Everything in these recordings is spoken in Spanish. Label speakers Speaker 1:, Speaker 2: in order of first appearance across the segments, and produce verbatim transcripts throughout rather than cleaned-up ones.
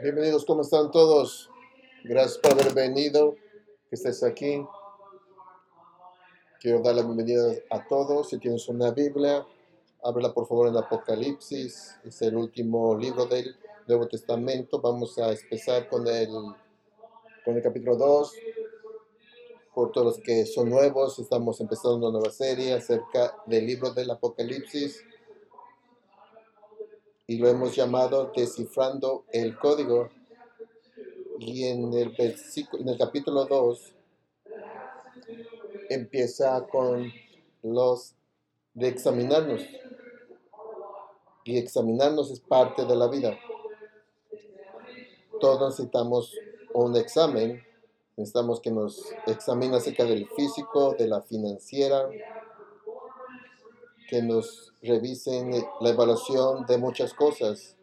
Speaker 1: Bienvenidos, ¿cómo están todos? Gracias por haber venido, que estés aquí. Quiero dar la bienvenida a todos. Si tienes una Biblia, ábrela por favor en Apocalipsis. Es el último libro del Nuevo Testamento. Vamos a empezar con el, con el capítulo dos. Por todos los que son nuevos, estamos empezando una nueva serie acerca del libro del Apocalipsis. Y lo hemos llamado Descifrando el Código. Y en el, versículo, en el capítulo dos empieza con los de examinarnos. Y examinarnos es parte de la vida. Todos necesitamos un examen. Necesitamos que nos examine acerca del físico, de la financiera, que nos revisen la evaluación de muchas cosas.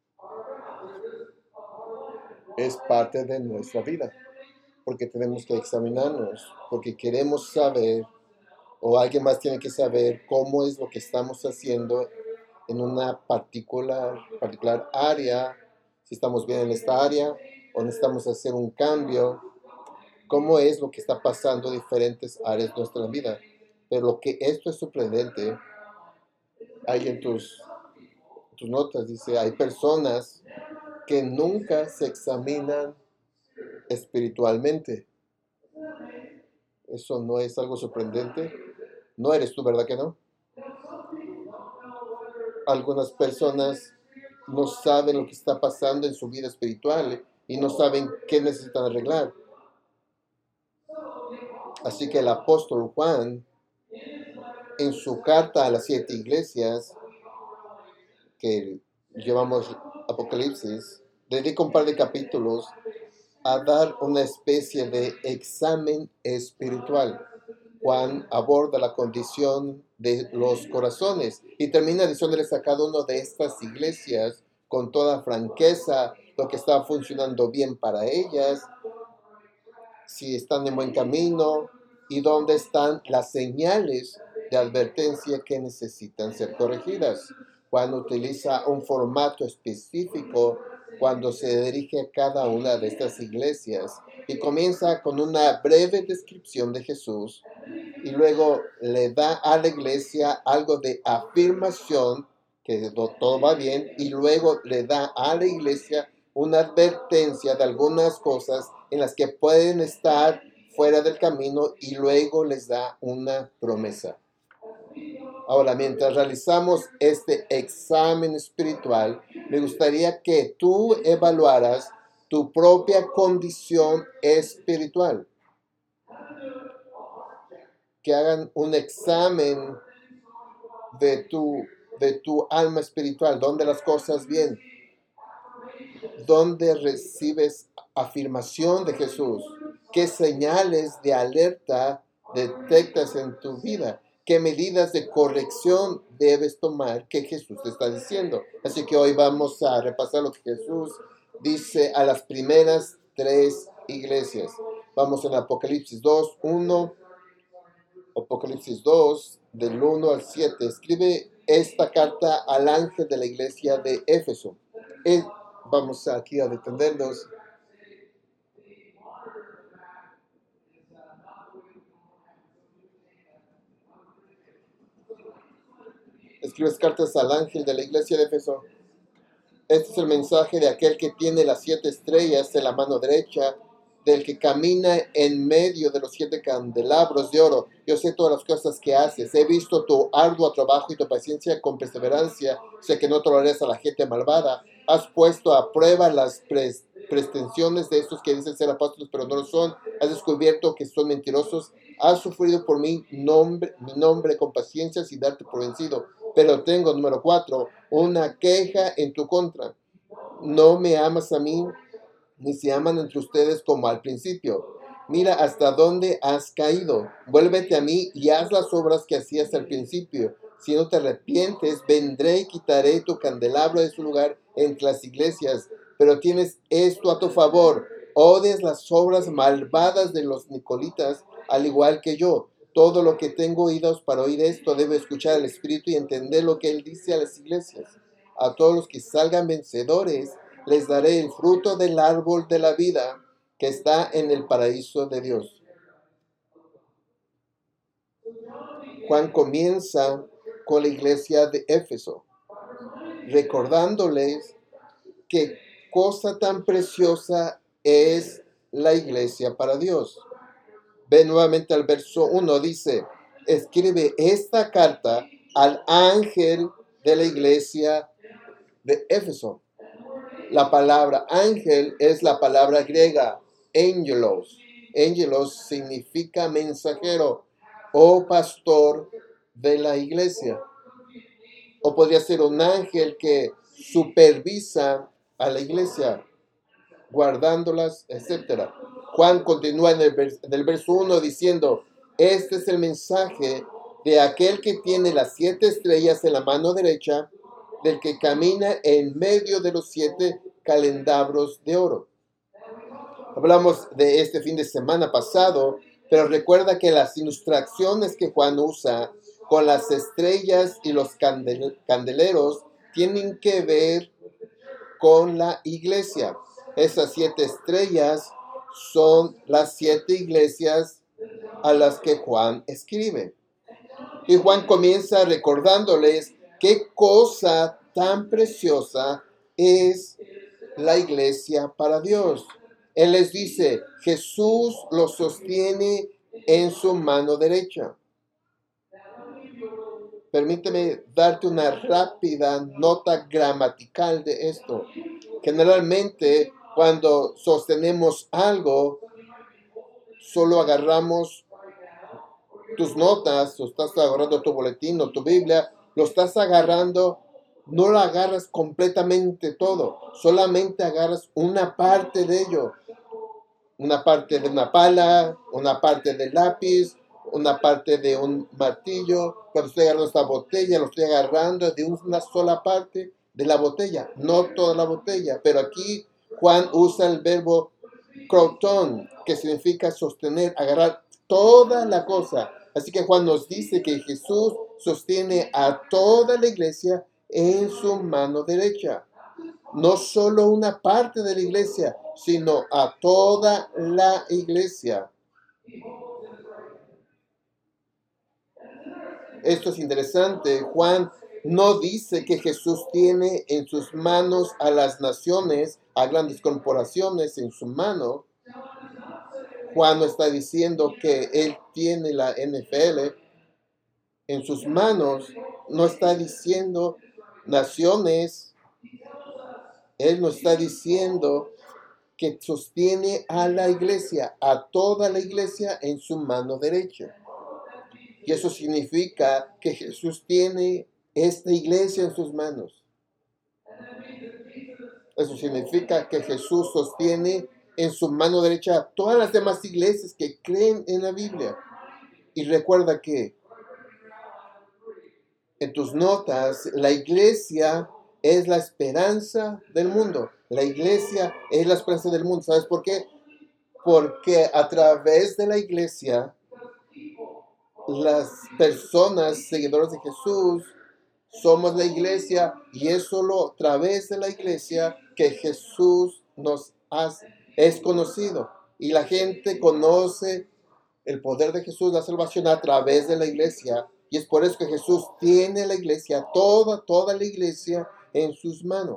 Speaker 1: Es parte de nuestra vida, porque tenemos que examinarnos, porque queremos saber, o alguien más tiene que saber cómo es lo que estamos haciendo en una particular, particular área, si estamos bien en esta área o necesitamos hacer un cambio, cómo es lo que está pasando en diferentes áreas de nuestra vida. Pero lo que esto es sorprendente, hay en tus, tus notas, dice, hay personas que nunca se examinan espiritualmente. Eso no es algo sorprendente. No eres tú, ¿verdad que no? Algunas personas no saben lo que está pasando en su vida espiritual y no saben qué necesitan arreglar. Así que el apóstol Juan, en su carta a las siete iglesias, que llevamos Apocalipsis, dedica un par de capítulos a dar una especie de examen espiritual. Juan aborda la condición de los corazones y termina diciéndoles a cada una de estas iglesias con toda franqueza lo que está funcionando bien para ellas, si están en buen camino y dónde están las señales de advertencia que necesitan ser corregidas. Juan utiliza un formato específico cuando se dirige a cada una de estas iglesias y comienza con una breve descripción de Jesús y luego le da a la iglesia algo de afirmación que todo va bien y luego le da a la iglesia una advertencia de algunas cosas en las que pueden estar fuera del camino y luego les da una promesa. Ahora, mientras realizamos este examen espiritual, me gustaría que tú evaluaras tu propia condición espiritual. Que hagan un examen de tu, de tu alma espiritual, donde las cosas bien, donde recibes afirmación de Jesús, qué señales de alerta detectas en tu vida, qué medidas de corrección debes tomar que Jesús te está diciendo. Así que hoy vamos a repasar lo que Jesús dice a las primeras tres iglesias. Vamos en Apocalipsis dos, uno, Apocalipsis dos, del uno al siete. Escribe esta carta al ángel de la iglesia de Éfeso. Él, vamos aquí a detenernos. Escribes cartas al ángel de la iglesia de Éfeso. Este es el mensaje de aquel que tiene las siete estrellas en la mano derecha, del que camina en medio de los siete candelabros de oro. Yo sé todas las cosas que haces. He visto tu arduo trabajo y tu paciencia con perseverancia. Sé que no toleras a la gente malvada. Has puesto a prueba las pres pretensiones de estos que dicen ser apóstoles, pero no lo son. Has descubierto que son mentirosos. Has sufrido por mí nombre, mi nombre con paciencia sin darte por vencido. Pero tengo, número cuatro, una queja en tu contra. No me amas a mí, ni se aman entre ustedes como al principio. Mira hasta dónde has caído. Vuélvete a mí y haz las obras que hacías al principio. Si no te arrepientes, vendré y quitaré tu candelabro de su lugar entre las iglesias. Pero tienes esto a tu favor. Odias las obras malvadas de los nicolitas, al igual que yo. Todo lo que tengo oídos para oír esto debe escuchar al Espíritu y entender lo que Él dice a las iglesias. A todos los que salgan vencedores, les daré el fruto del árbol de la vida que está en el paraíso de Dios. Juan comienza con la iglesia de Éfeso, recordándoles qué cosa tan preciosa es la iglesia para Dios. Ve nuevamente al verso uno, dice, escribe esta carta al ángel de la iglesia de Éfeso. La palabra ángel es la palabra griega, angelos. Angelos significa mensajero o pastor de la iglesia. O podría ser un ángel que supervisa a la iglesia, guardándolas, etcétera. Juan continúa en el, vers- en el verso uno diciendo, este es el mensaje de aquel que tiene las siete estrellas en la mano derecha, del que camina en medio de los siete calendabros de oro. Hablamos de este fin de semana pasado, pero recuerda que las ilustraciones que Juan usa con las estrellas y los candel- candeleros tienen que ver con la iglesia. Esas siete estrellas son las siete iglesias a las que Juan escribe. Y Juan comienza recordándoles qué cosa tan preciosa es la iglesia para Dios. Él les dice, Jesús los sostiene en su mano derecha. Permíteme darte una rápida nota gramatical de esto. Generalmente, cuando sostenemos algo, solo agarramos tus notas, o estás agarrando tu boletín o tu Biblia, lo estás agarrando, no lo agarras completamente todo, solamente agarras una parte de ello, una parte de una pala, una parte del lápiz, una parte de un martillo. Cuando estoy agarrando esta botella, lo estoy agarrando de una sola parte de la botella, no toda la botella, pero aquí Juan usa el verbo croton, que significa sostener, agarrar toda la cosa. Así que Juan nos dice que Jesús sostiene a toda la iglesia en su mano derecha. No solo una parte de la iglesia, sino a toda la iglesia. Esto es interesante. Juan no dice que Jesús tiene en sus manos a las naciones, a grandes corporaciones en su mano. Juan no está diciendo que él tiene la N F L en sus manos. No está diciendo naciones. Él no está diciendo que sostiene a la iglesia, a toda la iglesia en su mano derecha. Y eso significa que Jesús tiene esta iglesia en sus manos. Eso significa que Jesús sostiene en su mano derecha a todas las demás iglesias que creen en la Biblia. Y recuerda que en tus notas, la iglesia es la esperanza del mundo. La iglesia es la esperanza del mundo. ¿Sabes por qué? Porque a través de la iglesia, las personas seguidoras de Jesús somos la iglesia, y es solo a través de la iglesia que Jesús nos hace, es conocido. Y la gente conoce el poder de Jesús, la salvación, a través de la iglesia. Y es por eso que Jesús tiene la iglesia, toda, toda la iglesia en sus manos.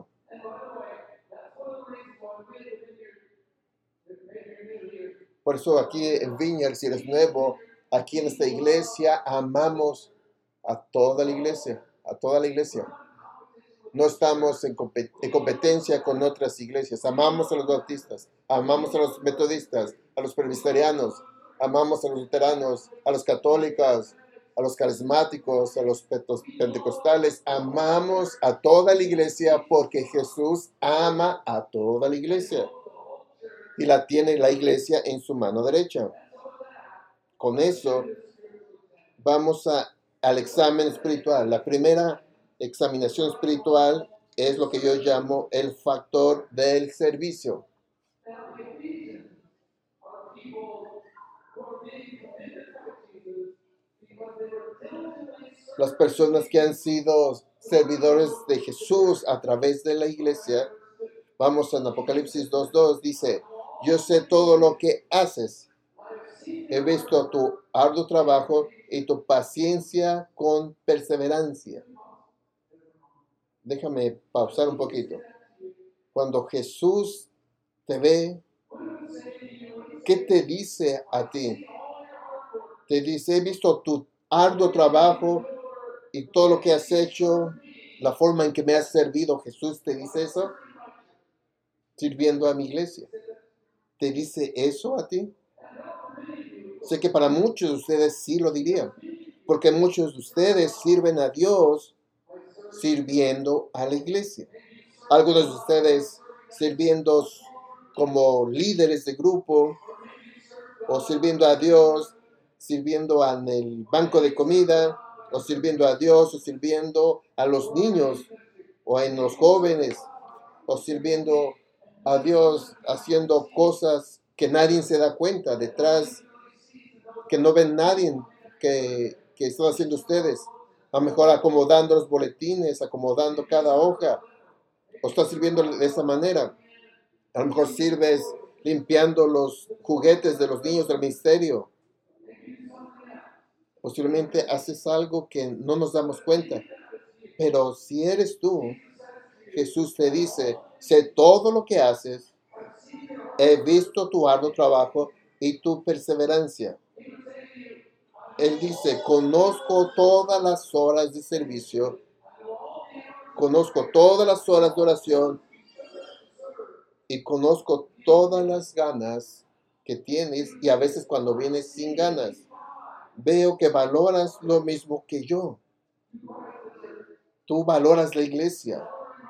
Speaker 1: Por eso aquí en Vineyard, si eres nuevo, aquí en esta iglesia, amamos a toda la iglesia, a toda la iglesia. No estamos en, compet- en competencia con otras iglesias. Amamos a los bautistas, amamos a los metodistas, a los presbiterianos, amamos a los luteranos, a los católicos, a los carismáticos, a los petos- pentecostales. Amamos a toda la iglesia porque Jesús ama a toda la iglesia. Y la tiene la iglesia en su mano derecha. Con eso vamos a, al examen espiritual. La primera examinación espiritual es lo que yo llamo el factor del servicio. Las personas que han sido servidores de Jesús a través de la iglesia Vamos en Apocalipsis dos dos, dice, yo sé todo lo que haces. He visto tu arduo trabajo y tu paciencia con perseverancia. Déjame pausar un poquito. Cuando Jesús te ve, ¿qué te dice a ti? Te dice, he visto tu arduo trabajo y todo lo que has hecho, la forma en que me has servido. Jesús te dice eso, sirviendo a mi iglesia. ¿Te dice eso a ti? Sé que para muchos de ustedes sí lo dirían, porque muchos de ustedes sirven a Dios sirviendo a la iglesia. Algunos de ustedes sirviendo como líderes de grupo o sirviendo a Dios, sirviendo en el banco de comida o sirviendo a Dios o sirviendo a los niños o en los jóvenes o sirviendo a Dios haciendo cosas que nadie se da cuenta detrás, que no ven nadie que, que están haciendo ustedes. A lo mejor acomodando los boletines, acomodando cada hoja, o estás sirviendo de esa manera. A lo mejor sirves limpiando los juguetes de los niños del ministerio. Posiblemente haces algo que no nos damos cuenta. Pero si eres tú, Jesús te dice, sé todo lo que haces, he visto tu arduo trabajo y tu perseverancia. Él dice, conozco todas las horas de servicio, conozco todas las horas de oración y conozco todas las ganas que tienes y a veces cuando vienes sin ganas. Veo que valoras lo mismo que yo. Tú valoras la iglesia.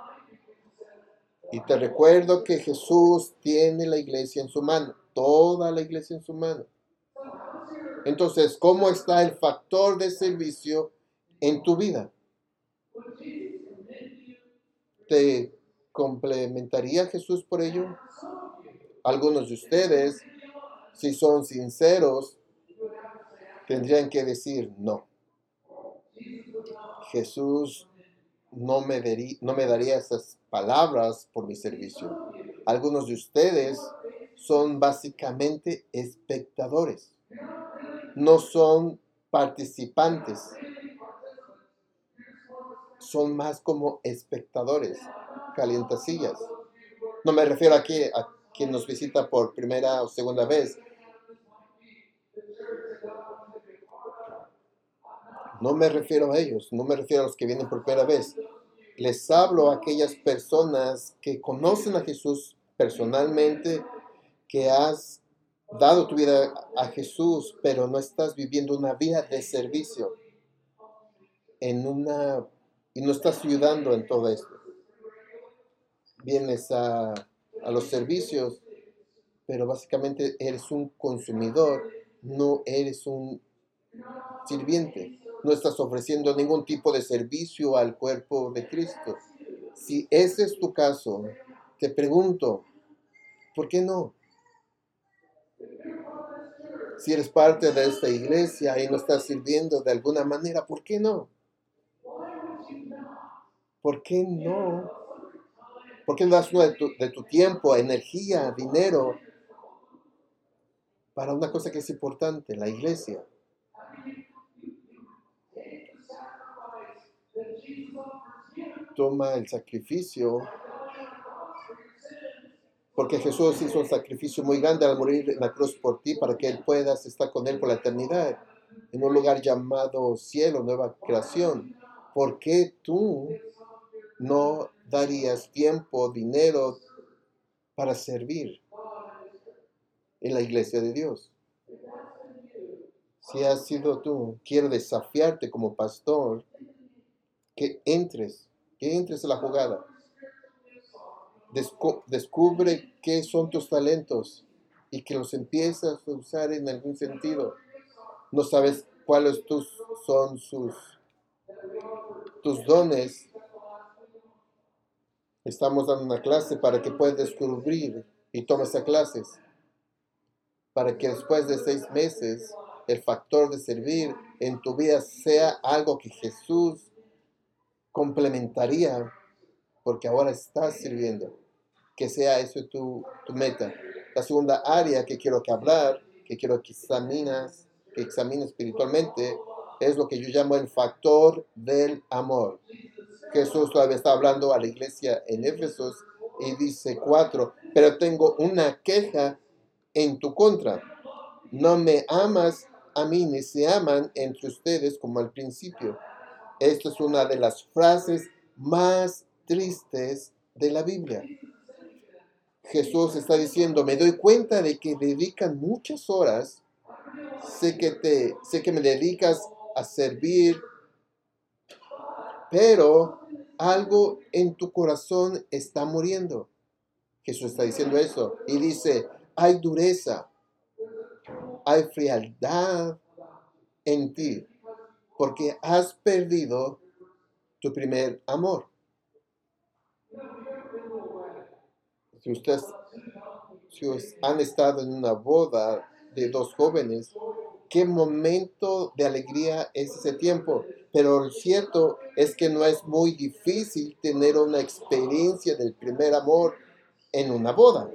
Speaker 1: Y te recuerdo que Jesús tiene la iglesia en su mano, toda la iglesia en su mano. Entonces, ¿cómo está el factor de servicio en tu vida? ¿Te complementaría Jesús por ello? Algunos de ustedes, si son sinceros, tendrían que decir no. Jesús no me, darí, no me daría esas palabras por mi servicio. Algunos de ustedes son básicamente espectadores, no son participantes, son más como espectadores, calientasillas. No me refiero aquí a quien nos visita por primera o segunda vez. No me refiero a ellos, no me refiero a los que vienen por primera vez. Les hablo a aquellas personas que conocen a Jesús personalmente, que has dado tu vida a Jesús, pero no estás viviendo una vida de servicio en una y no estás ayudando en todo esto. Vienes a, a los servicios, pero básicamente eres un consumidor, no eres un sirviente. No estás ofreciendo ningún tipo de servicio al cuerpo de Cristo. Si ese es tu caso, te pregunto, ¿por qué no? Si eres parte de esta iglesia y no estás sirviendo de alguna manera, ¿por qué no? ¿Por qué no? ¿Por qué no das de tu, de tu tiempo, energía, dinero para una cosa que es importante, la iglesia? Toma el sacrificio, porque Jesús hizo un sacrificio muy grande al morir en la cruz por ti, para que Él puedas estar con Él por la eternidad, en un lugar llamado cielo, nueva creación. ¿Por qué tú no darías tiempo, dinero para servir en la iglesia de Dios? Si has sido tú, quiero desafiarte como pastor que entres, que entres a la jugada. Descu- descubre qué son tus talentos y que los empiezas a usar en algún sentido. No sabes cuáles tus, son sus, tus dones. Estamos dando una clase para que puedas descubrir y tomes esas clases. Para que después de seis meses el factor de servir en tu vida sea algo que Jesús complementaría, porque ahora estás sirviendo. que sea eso tu, tu meta. La segunda área que quiero que hablar, que quiero que examinas, que examines espiritualmente, es lo que yo llamo el factor del amor. Jesús todavía está hablando a la iglesia en Éfesos y dice cuatro, pero tengo una queja en tu contra. No me amas a mí ni se aman entre ustedes como al principio. Esta es una de las frases más tristes de la Biblia. Jesús está diciendo, me doy cuenta de que dedican muchas horas, sé que, te, sé que me dedicas a servir, pero algo en tu corazón está muriendo. Jesús está diciendo eso y dice, hay dureza, hay frialdad en ti, porque has perdido tu primer amor. Si ustedes, si han estado en una boda de dos jóvenes, qué momento de alegría es ese tiempo. Pero lo cierto es que no es muy difícil tener una experiencia del primer amor en una boda.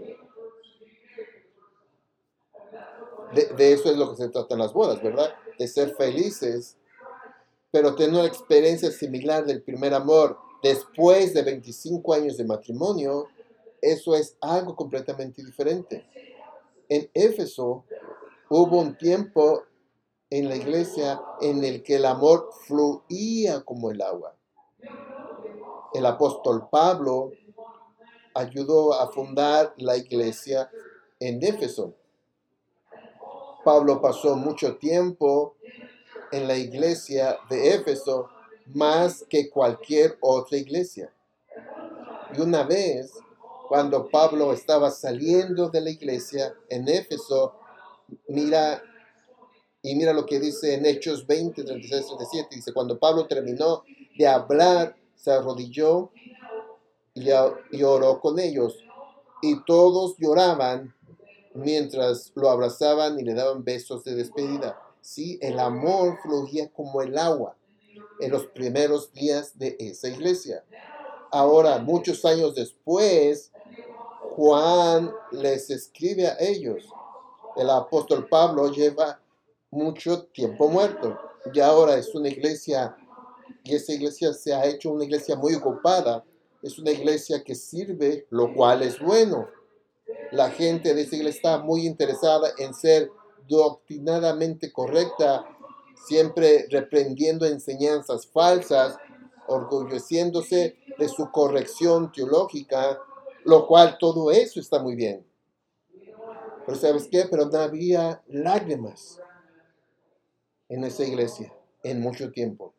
Speaker 1: De, de eso es lo que se tratan las bodas, ¿verdad? De ser felices, pero tener una experiencia similar del primer amor después de veinticinco años de matrimonio, eso es algo completamente diferente. En Éfeso hubo un tiempo en la iglesia en el que el amor fluía como el agua. El apóstol Pablo ayudó a fundar la iglesia en Éfeso. Pablo pasó mucho tiempo en la iglesia de Éfeso, más que cualquier otra iglesia. Y una vez, cuando Pablo estaba saliendo de la iglesia en Éfeso, mira, y mira lo que dice en Hechos veinte, treinta y seis, treinta y siete, dice, cuando Pablo terminó de hablar, se arrodilló y, y oró con ellos, y todos lloraban mientras lo abrazaban y le daban besos de despedida. Sí, el amor fluía como el agua en los primeros días de esa iglesia. Ahora, muchos años después, Juan les escribe a ellos. El apóstol Pablo lleva mucho tiempo muerto y ahora es una iglesia, y esa iglesia se ha hecho una iglesia muy ocupada. Es una iglesia que sirve, lo cual es bueno. La gente de esa iglesia está muy interesada en ser doctrinadamente correcta, siempre reprendiendo enseñanzas falsas, orgulleciéndose de su corrección teológica, lo cual todo eso está muy bien. Pero ¿sabes qué? Pero no había lágrimas en esa iglesia en mucho tiempo.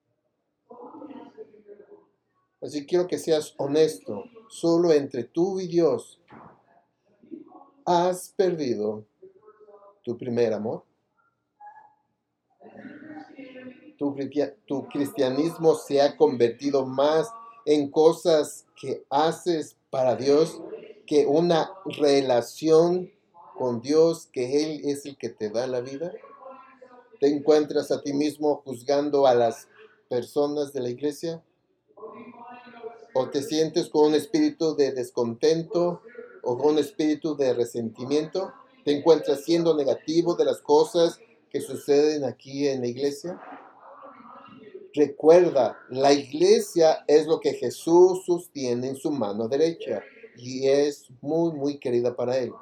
Speaker 1: Así quiero que seas honesto, solo entre tú y Dios. ¿Has perdido tu primer amor? Tu, tu cristianismo se ha convertido más en cosas que haces para Dios que una relación con Dios, que Él es el que te da la vida. ¿Te encuentras a ti mismo juzgando a las personas de la iglesia? ¿O te sientes con un espíritu de descontento o con un espíritu de resentimiento? ¿Te encuentras siendo negativo de las cosas que suceden aquí en la iglesia? Recuerda, la iglesia es lo que Jesús sostiene en su mano derecha y es muy, muy querida para Él.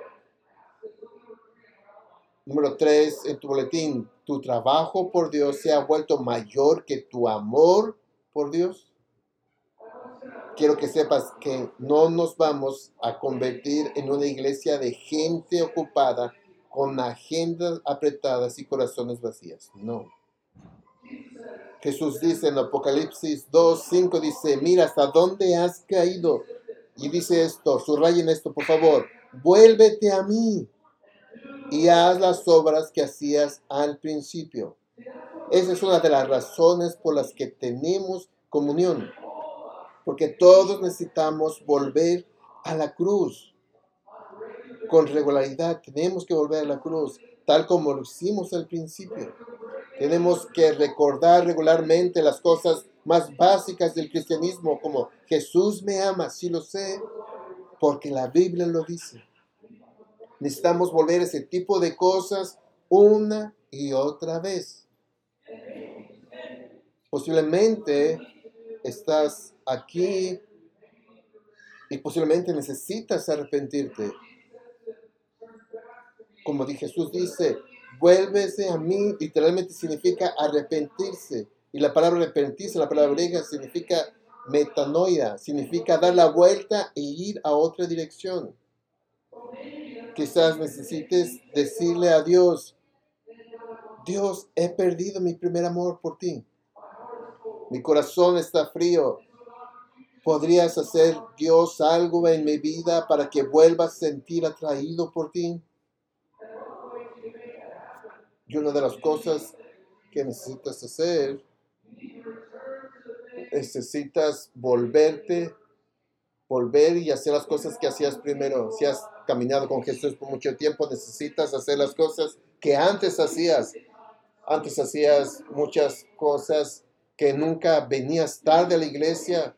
Speaker 1: Número tres, en tu boletín, ¿tu trabajo por Dios se ha vuelto mayor que tu amor por Dios? Quiero que sepas que no nos vamos a convertir en una iglesia de gente ocupada con agendas apretadas y corazones vacíos. No. Jesús dice en Apocalipsis dos, cinco, dice, mira hasta dónde has caído. Y dice esto, subrayen esto por favor, vuélvete a mí y haz las obras que hacías al principio. Esa es una de las razones por las que tenemos comunión. Porque todos necesitamos volver a la cruz. Con regularidad tenemos que volver a la cruz, tal como lo hicimos al principio. Tenemos que recordar regularmente las cosas más básicas del cristianismo, como Jesús me ama, sí lo sé. porque la Biblia lo dice. Necesitamos volver a ese tipo de cosas una y otra vez. Posiblemente estás aquí y posiblemente necesitas arrepentirte. Como Jesús dice, vuélvese a mí, literalmente significa arrepentirse. Y la palabra arrepentirse, la palabra griega, significa metanoia, significa dar la vuelta e ir a otra dirección. Quizás necesites decirle a Dios, Dios, he perdido mi primer amor por ti. Mi corazón está frío. ¿Podrías hacer, Dios, algo en mi vida para que vuelva a sentir atraído por ti? Y una de las cosas que necesitas hacer, necesitas volverte, volver y hacer las cosas que hacías primero. Si has caminado con Jesús por mucho tiempo, necesitas hacer las cosas que antes hacías. Antes hacías muchas cosas que nunca venías tarde a la iglesia.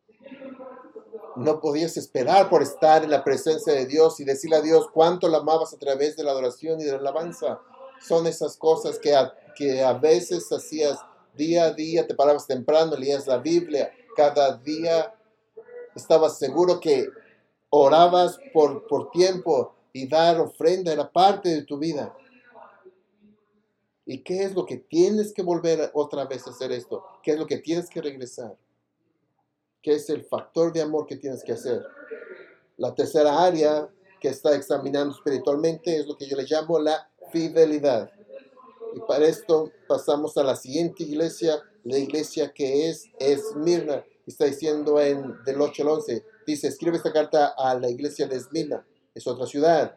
Speaker 1: No podías esperar por estar en la presencia de Dios y decirle a Dios cuánto la amabas a través de la adoración y de la alabanza. Son esas cosas que a, que a veces hacías día a día, te parabas temprano, leías la Biblia, cada día estabas seguro que orabas por, por tiempo y dar ofrenda era parte de tu vida. ¿Y qué es lo que tienes que volver otra vez a hacer esto? ¿Qué es lo que tienes que regresar? ¿Qué es el factor de amor que tienes que hacer? La tercera área que está examinando espiritualmente es lo que yo le llamo la fidelidad. Y para esto pasamos a la siguiente iglesia, la iglesia que es Esmirna. Está diciendo en del ocho al once, dice, escribe esta carta a la iglesia de Esmirna, es otra ciudad.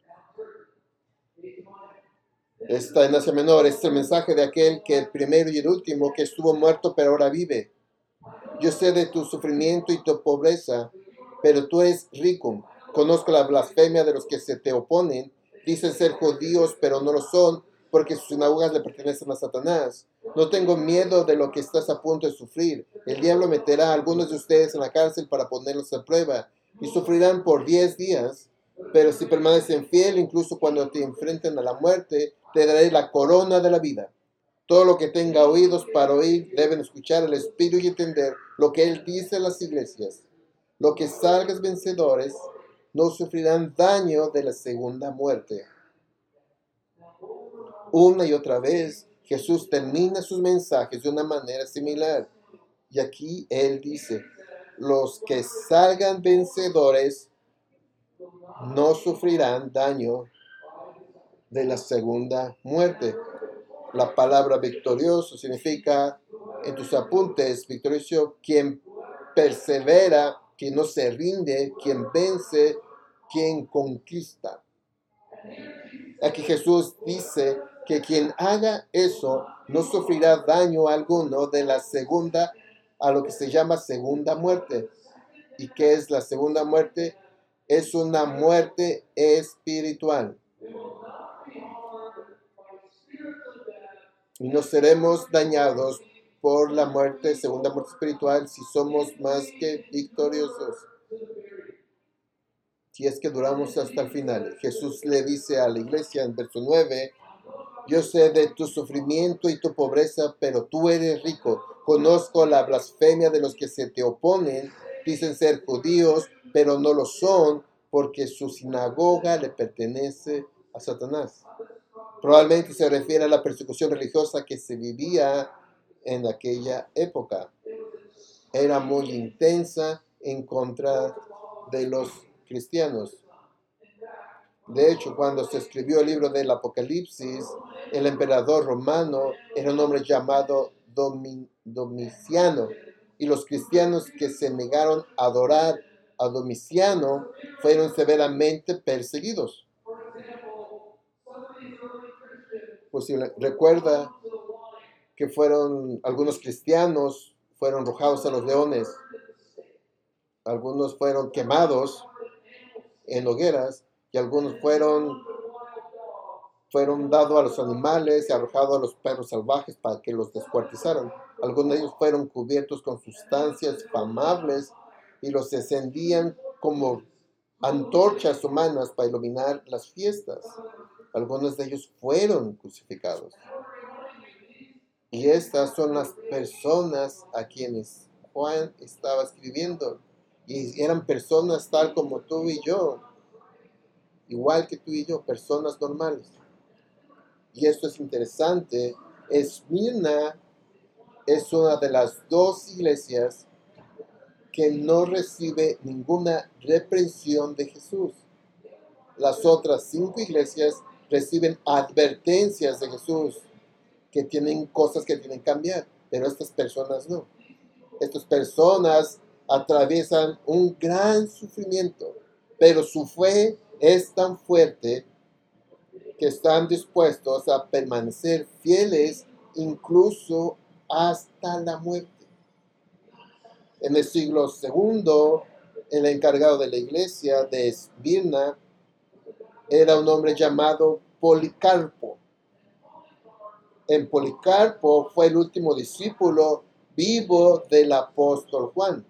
Speaker 1: Está en Asia Menor, es el mensaje de aquel que el primero y el último, que estuvo muerto pero ahora vive. Yo sé de tu sufrimiento y tu pobreza, pero tú eres rico. Conozco la blasfemia de los que se te oponen. Dicen ser judíos, pero no lo son, porque sus sinagogas le pertenecen a Satanás. No tengo miedo de lo que estás a punto de sufrir. El diablo meterá a algunos de ustedes en la cárcel para ponerlos a prueba, y sufrirán por diez días. Pero si permanecen fiel, incluso cuando te enfrenten a la muerte, te daré la corona de la vida. Todo lo que tenga oídos para oír deben escuchar al Espíritu y entender lo que Él dice a las iglesias. Los que salgan vencedores no sufrirán daño de la segunda muerte. Una y otra vez, Jesús termina sus mensajes de una manera similar. Y aquí Él dice, los que salgan vencedores no sufrirán daño de la segunda muerte. La palabra victorioso significa, en tus apuntes, victorioso, quien persevera, quien no se rinde, quien vence, quien conquista. Aquí Jesús dice que quien haga eso no sufrirá daño alguno de la segunda, a lo que se llama segunda muerte. ¿Y qué es la segunda muerte? Es una muerte espiritual. Y no seremos dañados por la muerte, segunda muerte espiritual, si somos más que victoriosos. Si es que duramos hasta el final. Jesús le dice a la iglesia en verso nueve, yo sé de tu sufrimiento y tu pobreza, pero tú eres rico. Conozco la blasfemia de los que se te oponen. Dicen ser judíos, pero no lo son, porque su sinagoga le pertenece a Satanás. Probablemente se refiere a la persecución religiosa que se vivía en aquella época. Era muy intensa en contra de los cristianos. De hecho, cuando se escribió el libro del Apocalipsis, el emperador romano era un hombre llamado Domi- Domiciano, y los cristianos que se negaron a adorar a Domiciano fueron severamente perseguidos. Pues si recuerda que fueron algunos cristianos fueron arrojados a los leones, algunos fueron quemados en hogueras y algunos fueron fueron dados a los animales y arrojados a los perros salvajes para que los descuartizaran. Algunos de ellos fueron cubiertos con sustancias inflamables y los encendían como antorchas humanas para iluminar las fiestas. Algunos de ellos fueron crucificados. Y estas son las personas a quienes Juan estaba escribiendo. Y eran personas tal como tú y yo, igual que tú y yo, personas normales. Y esto es interesante. Esmirna es una de las dos iglesias que no recibe ninguna reprensión de Jesús. Las otras cinco iglesias reciben advertencias de Jesús, que tienen cosas que tienen que cambiar, pero estas personas no. Estas personas atraviesan un gran sufrimiento, pero su fe es tan fuerte que están dispuestos a permanecer fieles incluso hasta la muerte. En el siglo segundo, el encargado de la iglesia de Esmirna era un hombre llamado Policarpo. En Policarpo fue el último discípulo vivo del apóstol Juan.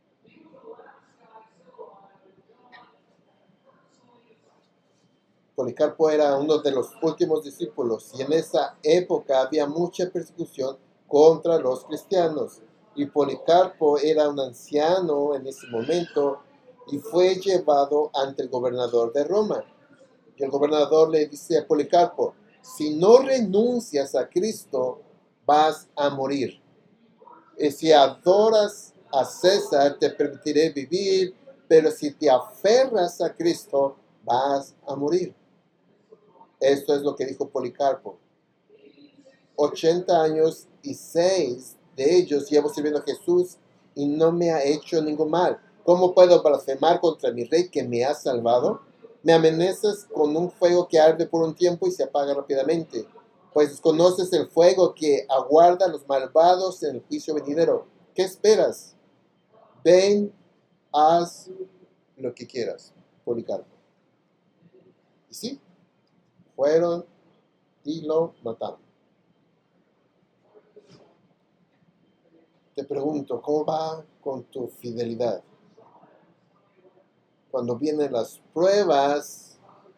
Speaker 1: Policarpo era uno de los últimos discípulos y en esa época había mucha persecución contra los cristianos. Y Policarpo era un anciano en ese momento y fue llevado ante el gobernador de Roma. Y el gobernador le dice a Policarpo: si no renuncias a Cristo, vas a morir. Y si adoras a César, te permitiré vivir, pero si te aferras a Cristo, vas a morir. Esto es lo que dijo Policarpo. ochenta años y seis de ellos llevo sirviendo a Jesús y no me ha hecho ningún mal. ¿Cómo puedo blasfemar contra mi rey que me ha salvado? Me amenazas con un fuego que arde por un tiempo y se apaga rápidamente, pues desconoces el fuego que aguarda a los malvados en el juicio venidero. ¿Qué esperas? Ven, haz lo que quieras. Policarpo. Y sí, fueron y lo mataron. Te pregunto, ¿cómo va con tu fidelidad? Cuando vienen las pruebas,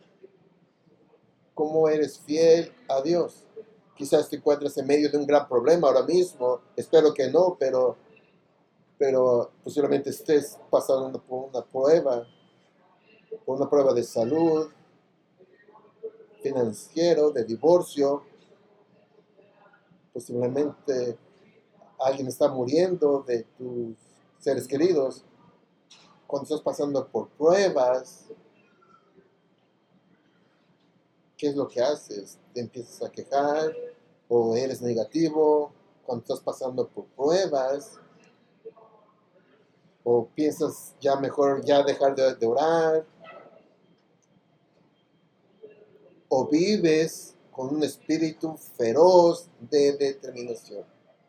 Speaker 1: ¿cómo eres fiel a Dios? Quizás te encuentres en medio de un gran problema ahora mismo. Espero que no, pero, pero posiblemente estés pasando por una prueba, por una prueba de salud, financiero, de divorcio. Posiblemente alguien está muriendo de tus seres queridos. Cuando estás pasando por pruebas, ¿qué es lo que haces? ¿Te empiezas a quejar o eres negativo cuando estás pasando por pruebas? ¿O piensas ya mejor ya dejar de, de orar? ¿O vives con un espíritu feroz de determinación?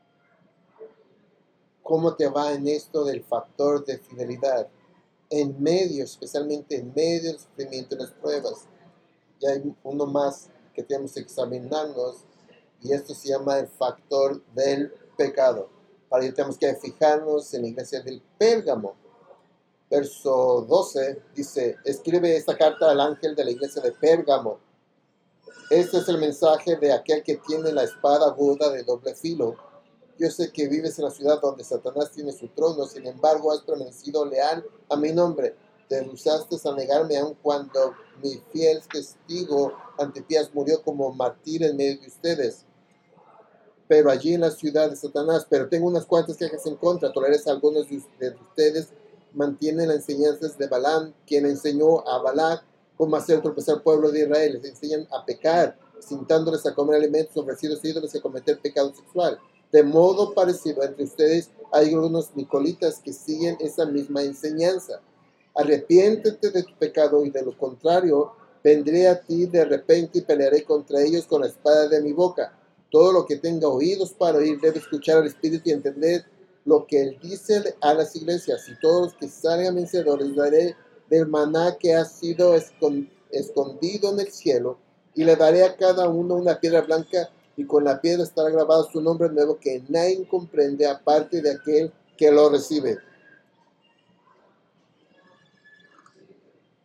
Speaker 1: ¿Cómo te va en esto del factor de fidelidad? En medio, especialmente en medio del sufrimiento y las pruebas. Ya hay uno más que tenemos que examinarnos, y esto se llama el factor del pecado. Para ello tenemos que fijarnos en la iglesia del Pérgamo. Verso doce dice: escribe esta carta al ángel de la iglesia de Pérgamo. Este es el mensaje de aquel que tiene la espada aguda de doble filo. Yo sé que vives en la ciudad donde Satanás tiene su trono, sin embargo has permanecido leal a mi nombre. Te rehusaste a negarme aun cuando mi fiel testigo Antipas murió como mártir en medio de ustedes. Pero allí en la ciudad de Satanás, pero tengo unas cuantas quejas en contra. Toleres a algunos de ustedes mantienen las enseñanzas de Balaam, quien enseñó a Balac cómo hacer tropezar al pueblo de Israel. Les enseñan a pecar, incitándoles a comer alimentos ofrecidos a ídolos y a cometer pecado sexual. De modo parecido, entre ustedes hay algunos nicolitas que siguen esa misma enseñanza. Arrepiéntete de tu pecado y de lo contrario, vendré a ti de repente y pelearé contra ellos con la espada de mi boca. Todo lo que tenga oídos para oír debe escuchar al Espíritu y entender lo que Él dice a las iglesias. Y todos los que salgan vencedores daré del maná que ha sido escondido en el cielo, y le daré a cada uno una piedra blanca, y con la piedra estará grabado su nombre nuevo que nadie comprende aparte de aquel que lo recibe.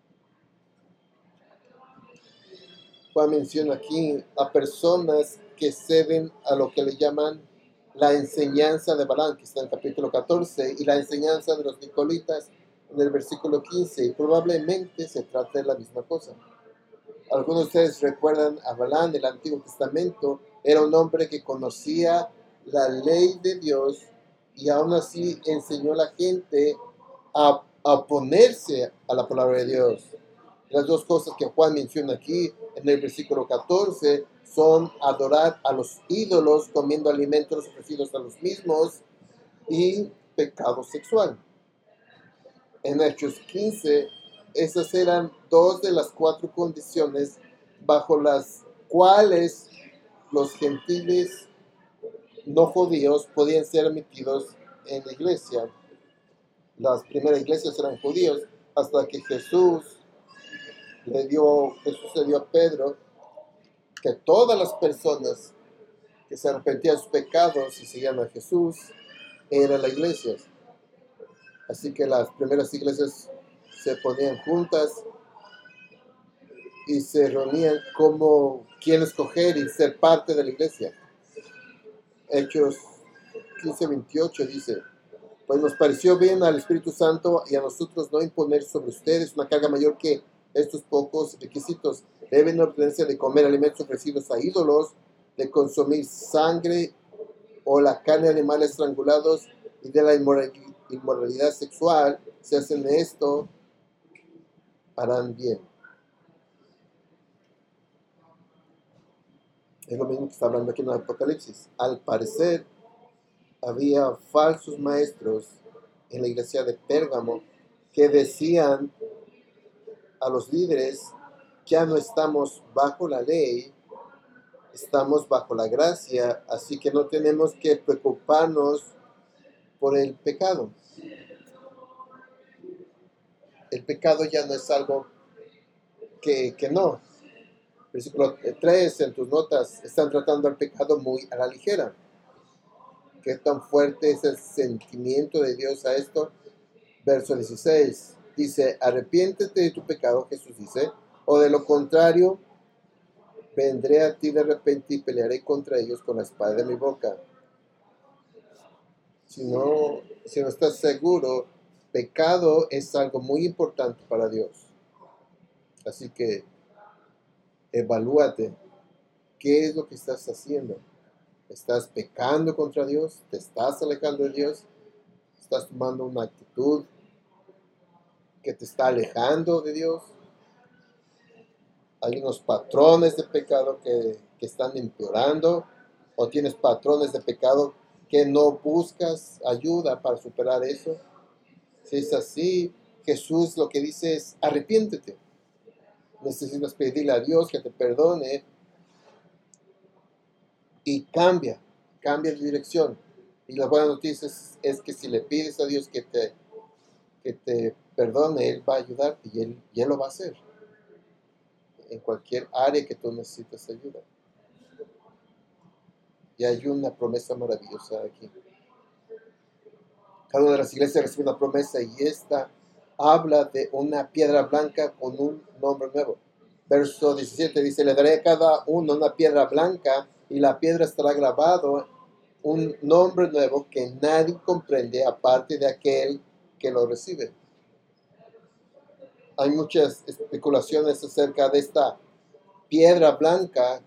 Speaker 1: Juan menciona aquí a personas que ceden a lo que le llaman la enseñanza de Balaam, que está en el capítulo catorce, y la enseñanza de los nicolitas en el versículo quince, y probablemente se trata de la misma cosa. Algunos de ustedes recuerdan a Balaam del Antiguo Testamento. Era un hombre que conocía la ley de Dios y aún así enseñó a la gente a, a oponerse a la palabra de Dios. Las dos cosas que Juan menciona aquí en el versículo catorce son adorar a los ídolos comiendo alimentos ofrecidos a los mismos y pecado sexual. En Hechos quince, esas eran dos de las cuatro condiciones bajo las cuales los gentiles no judíos podían ser admitidos en la iglesia. Las primeras iglesias eran judíos hasta que Jesús le dio, Jesús le dio a Pedro que todas las personas que se arrepentían de sus pecados y seguían a Jesús eran la iglesia. Así que las primeras iglesias se ponían juntas y se reunían como quién escoger y ser parte de la iglesia. Hechos quince veintiocho dice: pues nos pareció bien al Espíritu Santo y a nosotros no imponer sobre ustedes una carga mayor que estos pocos requisitos. Deben abstenerse de comer alimentos ofrecidos a ídolos, de consumir sangre o la carne de animales estrangulados y de la inmoralidad sexual. Si hacen esto, harán bien. Es lo mismo que está hablando aquí en el Apocalipsis. Al parecer, había falsos maestros en la iglesia de Pérgamo que decían a los líderes: ya no estamos bajo la ley, estamos bajo la gracia, así que no tenemos que preocuparnos por el pecado. El pecado ya no es algo que, que no. Versículo tres, en tus notas, están tratando el pecado muy a la ligera. ¿Qué tan fuerte es el sentimiento de Dios a esto? Verso dieciséis, dice: arrepiéntete de tu pecado, Jesús dice, o de lo contrario, vendré a ti de repente y pelearé contra ellos con la espada de mi boca. Si no, si no estás seguro, pecado es algo muy importante para Dios. Así que evalúate, ¿qué es lo que estás haciendo? ¿Estás pecando contra Dios? ¿Te estás alejando de Dios? ¿Estás tomando una actitud que te está alejando de Dios? Hay unos patrones de pecado que, que están empeorando, o tienes patrones de pecado que no buscas ayuda para superar eso. Si es así, Jesús lo que dice es: arrepiéntete. Necesitas pedirle a Dios que te perdone y cambia, cambia de dirección. Y la buena noticia es, es que si le pides a Dios que te, que te perdone, Él va a ayudarte y él, y él lo va a hacer en cualquier área que tú necesites ayuda. Y hay una promesa maravillosa aquí. Cada una de las iglesias recibe una promesa, y esta habla de una piedra blanca con un nombre nuevo. Verso diecisiete dice: le daré a cada uno una piedra blanca, y la piedra estará grabado un nombre nuevo que nadie comprende aparte de aquel que lo recibe. Hay muchas especulaciones acerca de esta piedra blanca.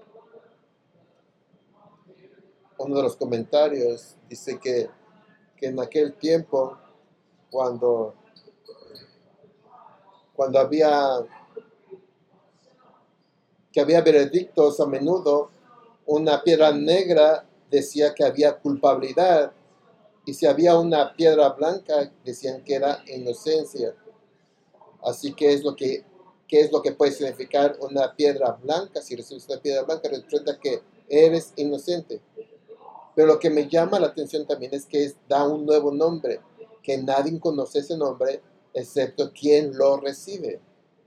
Speaker 1: Uno de los comentarios dice que, que en aquel tiempo, cuando, cuando había que había veredictos, a menudo una piedra negra decía que había culpabilidad, y si había una piedra blanca decían que era inocencia. Así que es lo que, ¿qué es lo que puede significar una piedra blanca? Si recibes una piedra blanca, representa que eres inocente. Pero lo que me llama la atención también es que es, da un nuevo nombre, que nadie conoce ese nombre excepto quien lo recibe.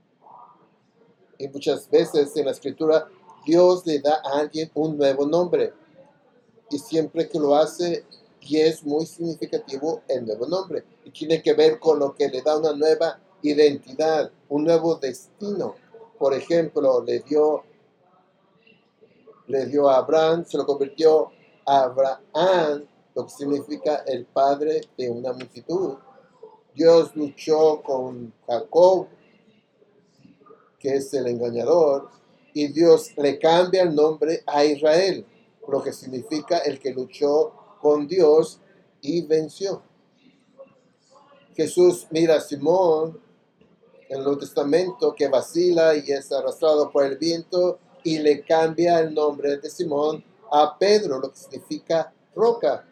Speaker 1: Y muchas veces en la escritura Dios le da a alguien un nuevo nombre, y siempre que lo hace, y es muy significativo el nuevo nombre, y tiene que ver con lo que le da una nueva identidad, un nuevo destino. Por ejemplo, le dio le dio a Abraham, se lo convirtió a Abraham, lo que significa el padre de una multitud. Dios luchó con Jacob, que es el engañador, y Dios le cambia el nombre a Israel, lo que significa el que luchó con Dios y venció. Jesús mira a Simón en el Nuevo Testamento que vacila y es arrastrado por el viento y le cambia el nombre de Simón a Pedro, lo que significa roca.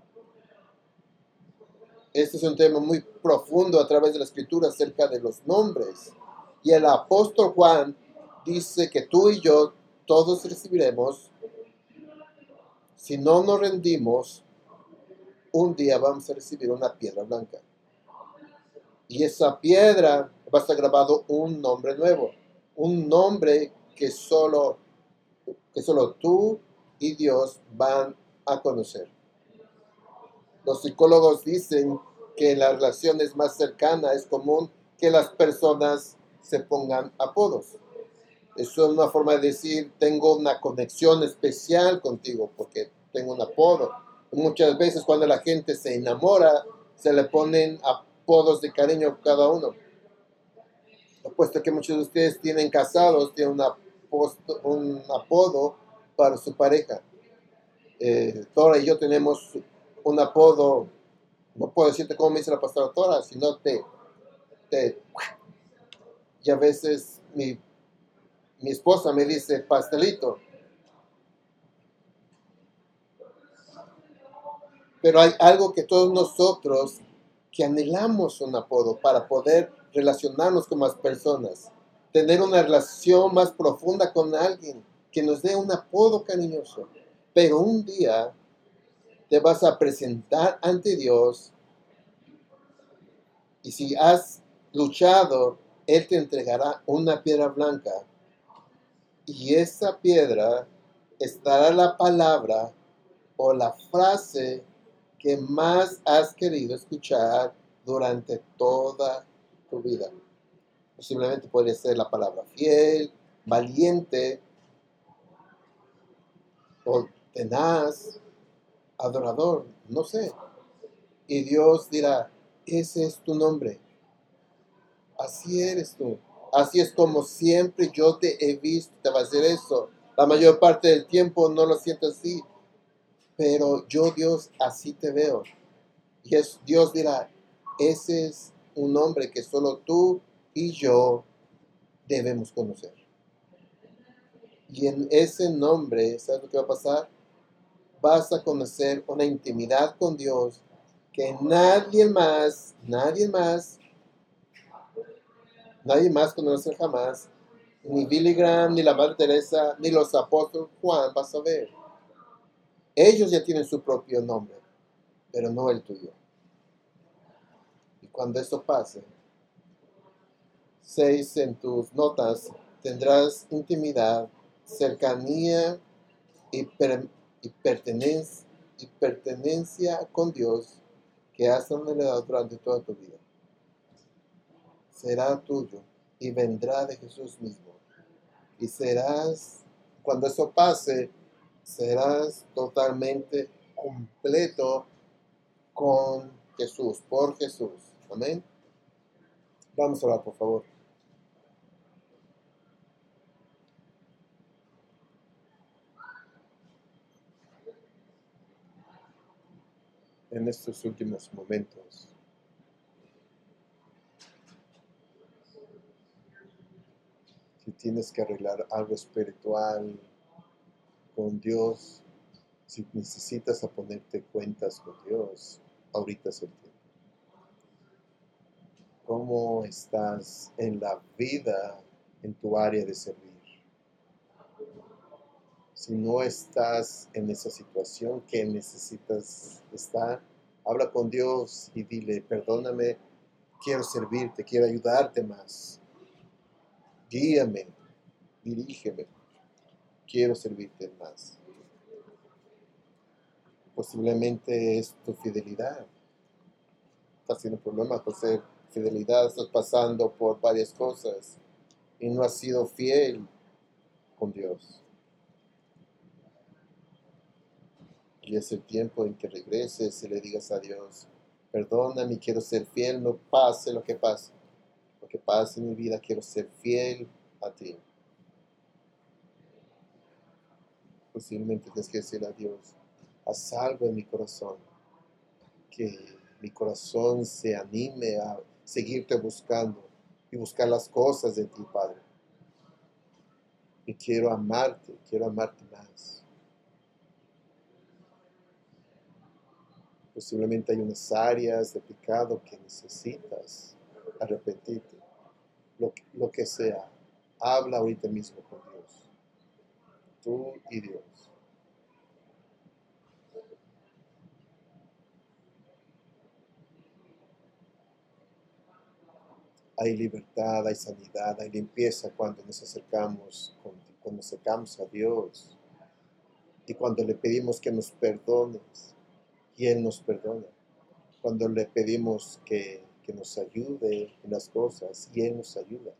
Speaker 1: Este es un tema muy profundo a través de la Escritura acerca de los nombres. Y el apóstol Juan dice que tú y yo todos recibiremos, si no nos rendimos, un día vamos a recibir una piedra blanca. Y esa piedra va a estar grabado un nombre nuevo, un nombre que solo, que solo tú y Dios van a conocer. Los psicólogos dicen que en las relaciones más cercanas es común que las personas se pongan apodos. Eso es una forma de decir, tengo una conexión especial contigo porque tengo un apodo. Muchas veces cuando la gente se enamora, se le ponen apodos de cariño a cada uno. Apuesto que muchos de ustedes tienen casados, tienen un apodo, un apodo para su pareja. Eh, Tora y yo tenemos un apodo, no puedo decirte cómo me dice la pastora Tora, sino te, te y a veces mi, mi esposa me dice pastelito. Pero hay algo que todos nosotros que anhelamos un apodo para poder relacionarnos con más personas, tener una relación más profunda con alguien que nos dé un apodo cariñoso. Pero un día te vas a presentar ante Dios y si has luchado, Él te entregará una piedra blanca y esa piedra estará la palabra o la frase que más has querido escuchar durante toda tu vida. Posiblemente puede ser la palabra fiel, valiente, o tenaz, adorador, no sé. Y Dios dirá, ese es tu nombre. Así eres tú. Así es como siempre yo te he visto, te va a hacer eso. La mayor parte del tiempo no lo siento así, pero yo Dios así te veo. Y es, Dios dirá, ese es un nombre que solo tú y yo debemos conocer. Y en ese nombre, ¿sabes lo que va a pasar? Vas a conocer una intimidad con Dios que nadie más, nadie más, nadie más conoce jamás. Ni Billy Graham, ni la Madre Teresa, ni los apóstoles Juan vas a ver. Ellos ya tienen su propio nombre, pero no el tuyo. Y cuando eso pase, seis en tus notas, tendrás intimidad, cercanía y, per, y, pertenencia, y pertenencia con Dios que has anhelado durante toda tu vida. Será tuyo y vendrá de Jesús mismo. Y serás, cuando eso pase, serás totalmente completo con Jesús, por Jesús. Amén. Vamos a orar, por favor. En estos últimos momentos, si tienes que arreglar algo espiritual con Dios, si necesitas a ponerte cuentas con Dios, ahorita es el tiempo. ¿Cómo estás en la vida, en tu área de servir? Si no estás en esa situación que necesitas estar, habla con Dios y dile, perdóname, quiero servirte, quiero ayudarte más. Guíame, dirígeme, quiero servirte más. Posiblemente es tu fidelidad. Estás teniendo problemas con ser fidelidad, estás pasando por varias cosas y no has sido fiel con Dios. Y es el tiempo en que regreses y le digas a Dios, perdóname, quiero ser fiel, no pase lo que pase. Lo que pase en mi vida, quiero ser fiel a ti. Posiblemente tienes que decirle a Dios, haz algo en mi corazón, que mi corazón se anime a seguirte buscando y buscar las cosas de ti, Padre. Y quiero amarte, quiero amarte más. Posiblemente hay unas áreas de pecado que necesitas arrepentirte. Lo, lo que sea, habla ahorita mismo con Dios. Tú y Dios. Hay libertad, hay sanidad, hay limpieza cuando nos acercamos, cuando nos acercamos a Dios. Y cuando le pedimos que nos perdones, y Él nos perdona. Cuando le pedimos que, que nos ayude en las cosas, y Él nos ayuda.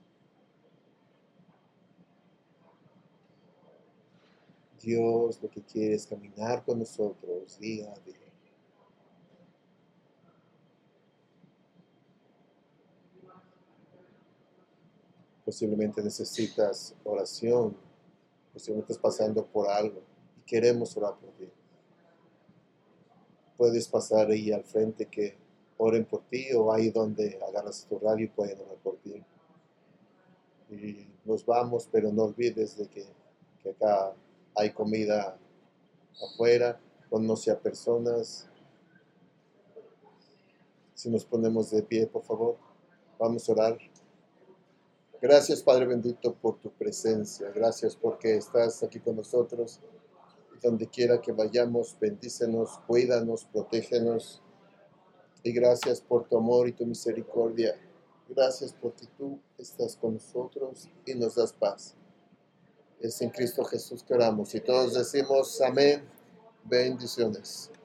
Speaker 1: Dios lo que quiere es caminar con nosotros día a día. Posiblemente necesitas oración, posiblemente estás pasando por algo y queremos orar por ti. Puedes pasar ahí al frente que oren por ti o ahí donde agarras tu radio y pueden orar por ti. Y nos vamos, pero no olvides de que, que acá hay comida afuera, conoce a personas. Si nos ponemos de pie, por favor, vamos a orar. Gracias, Padre bendito, por tu presencia. Gracias porque estás aquí con nosotros. Y donde quiera que vayamos, bendícenos, cuídanos, protégenos. Y gracias por tu amor y tu misericordia. Gracias porque tú estás con nosotros y nos das paz. Es en Cristo Jesús que oramos. Y todos decimos amén. Bendiciones.